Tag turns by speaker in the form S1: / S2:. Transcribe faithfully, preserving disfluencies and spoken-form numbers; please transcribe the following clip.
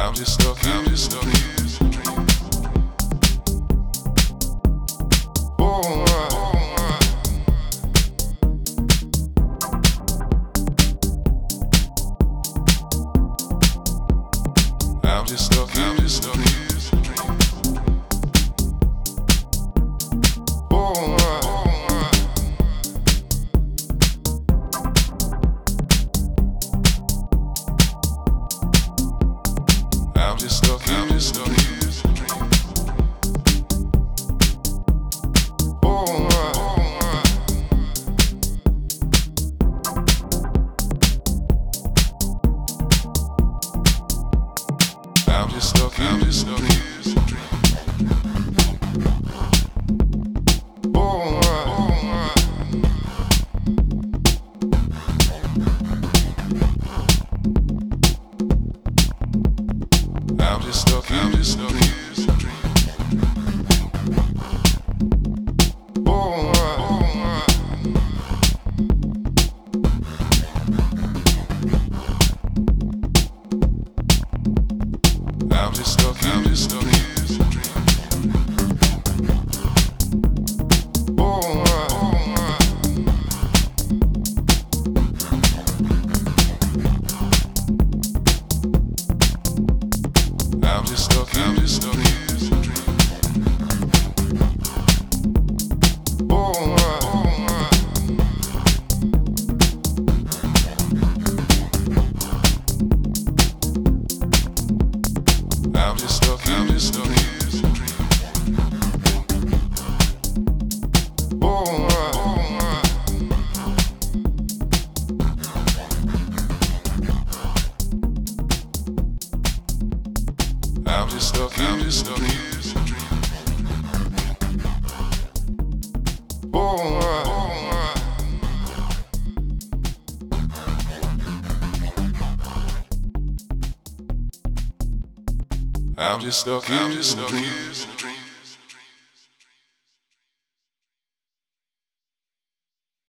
S1: I'm just stuck, I'm just stuck in this dream. Oh, I'm just stuck, I'm just stuck in this dream. Oh, I'm just stuck, I'm just stuck in this dream. Oh, I'm just stuck, I'm just stuck in this dream. Oh, I'm just stuck, I'm just stuck in this dream. Oh, I'm just stuck, I'm just stuck in this dream. Oh, I'm just stuck, I'm just stuck in this dream. Oh, I'm just stuck, I'm just stuck in this dream. Oh, I'm just stuck, I'm just stuck in this dream. Oh, I'm just stuck, I'm just stuck in this dream.